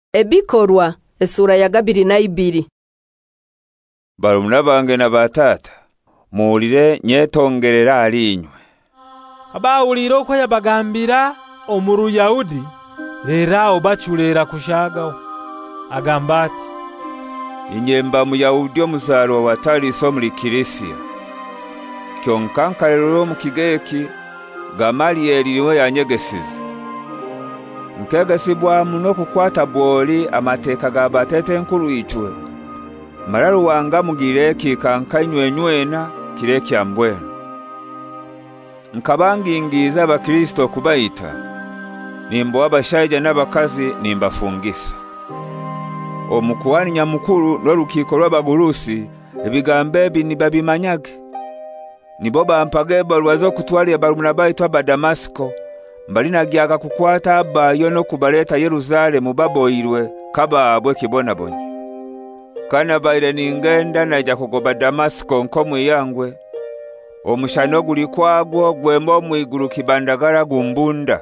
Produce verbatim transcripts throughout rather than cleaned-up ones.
Ebikorwa esura ya gabiri na ibiri. Barumuna bange na batata muulire nyetongerera alinywe. Abawulira ko yabagambira omuru Yahudi lera obachulera kushagaho agamba ati inyemba mu Yahudi omuzalo watali so muri Kirisia kyonkanka lero mu kigeki Gamalieli niwe yanyegesize nkegesibwa muno kukwata bwoli amateka ga batete nkuru ichwe mararu wanga mugireki kankanywenywena kireki ambwena nkabangingiza abakristo kubayita nimbo abashaija n'abakazi nimbafungisa omukuwani nyamukuru n'olukiko lw'abagurusi ebigambe bini babimanyage nibo bampage balwazo kutwali barumuna baito aba Damasiko mbalina gyaga kukwata abayo no kubaleta Yerusalemu baboyirwe kababwe kibona bonye kana baire ningenda naja kugoba Damasiko nkomu yangwe omushano guli kwagwo gwembo mwiguru kibandagara gumbunda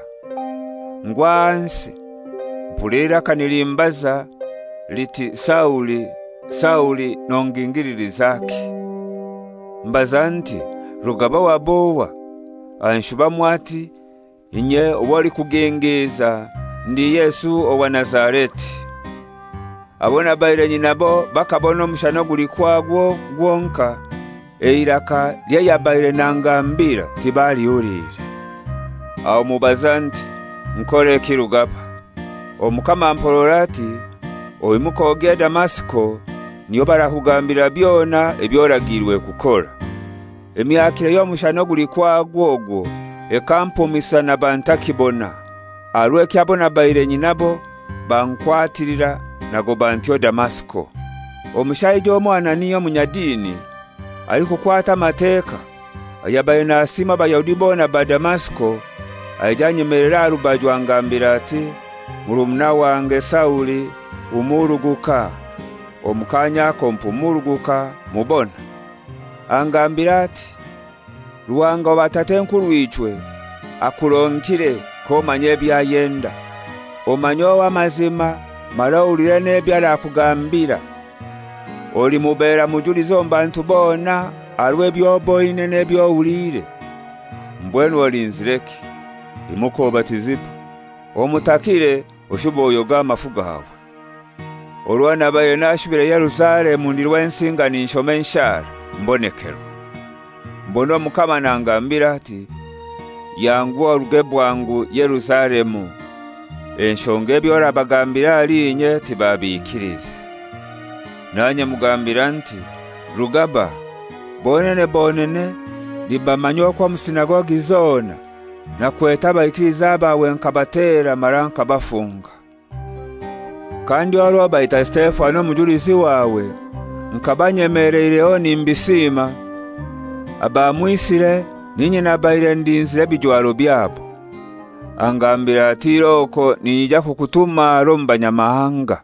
ngwansi mpulira kanilimbaza liti Sauli Sauli nongingiriri zake mbazanti rugaba wabowa anshuba mwati inye wali kugengeza ndi Yesu owa Nazareti abona baire nyinabo bakabona omushano guli kwagwo gwonka eiraka lya yabaire nangambira tibali urire aho mubazanti nkore kirugaba omukama mpolorati oimukoge Damasiko niyo barakugambira byona ebyoragirwe kukola emyakire y'omushano guli kwagwo ogwo ekampomisa na bantakibona alwe kyabona baire nyinabo bankwatirira nago bantyo Damasiko omushaija omwana niyo munyadini ali kukwata mateka ayabaye nasima abayahudi bona ba Damasiko ajanyemerera arubajwa ngambira ati murumuna wange Sauli umuruguka omukanya kompumuruguka mubona angambira ati ruwanga batate nkuru ichwe akulonkire ko manye byayenda omanyo wa mazima malawulire nebyala akugambira oli mubera mujulizo mbantu bona alwe byoboine nebyowulire mbwenu olinzireki imuko batizipa omutakire oshuboyo gamafuga hawe olwana baye nashubire Yerusalemu ndirwa ensinga ninshome nshara mbonekero mbono mukama nangambira ati yangu orugebwangu Yerusalemu enshonge byora bagambira alinye tibabikirize nanye mugambira nti rugaba bonene bonene libamanyo kwa musinagogi zona na kweta abayikiriza abawe nkabatera maranka bafunga kandi walo baita Stefano mujulisi wawe nkabanyemerere nimbisima abamwisire ninye nabaire ndinzire bijwalo byabo angambira atiroko nija kukutuma rombanyamahanga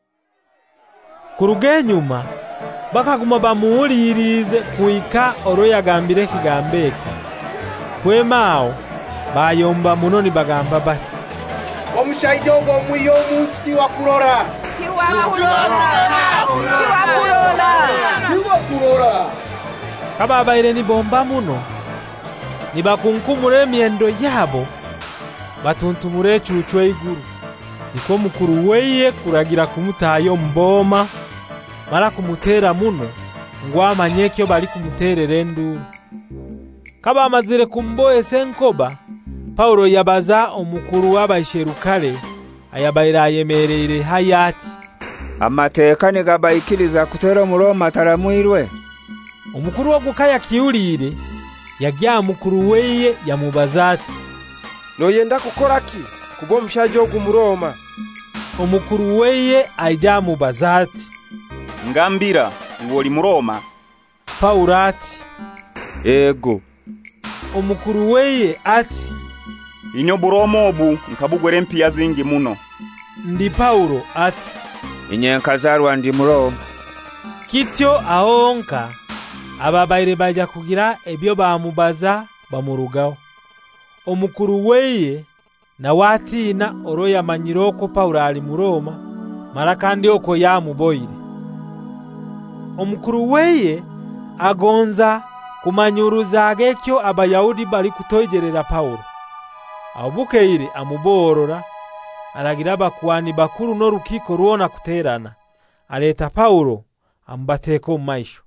kurugenyuma bakaguma bamuulirize kuika oro yagambire kigambeke kwemao bayomba munoni bagamba bati omushaija ogwo mwiyo musti wa kurora tiwa kurora tiwa kurora tiwa kurora kababaire ni bomba muno nibakunkumure emyendo yabo batuntumure chuchwe iguru niko mukuru weye kuragira kumutayo mboma mara kumutera muno ngwamanyekyo bali kumuterere nduru kaba amazire kumboye senkoba Paulo yabaza omukuru w'abayisherukale ayabaira ayemerere hayati amateka ne gabayikiriza kutera mu Roma taramwirwe omukuru wo gukaya kiulire yagya mukuru weye yamubazati no yenda kukora ki kubo mushaje ogu mu Roma omukuru weye ajya mubazati ngambira ngoli mu Roma Paulo ati ego omukuru weye ati inyo buromo obu nkabugwere mpiya zingi muno ndi Paulo ati inyenkazarwa ndi mu Roma kityo ahonka ababaire baja kugira ebyo bamubaza bamurugaho omukuru weye na watina oro yamanyiroko Paulo ali mu Roma mara kandi oko yamuboyire. Omukuru weye agonza kumanyuruza gekyo abayahudi bali kutoijerera Paulo. Abukeire amuborora, aragira abakuani bakuru n'orukiko ruona kuterana. Aleta Paulo ambateko mu maisho.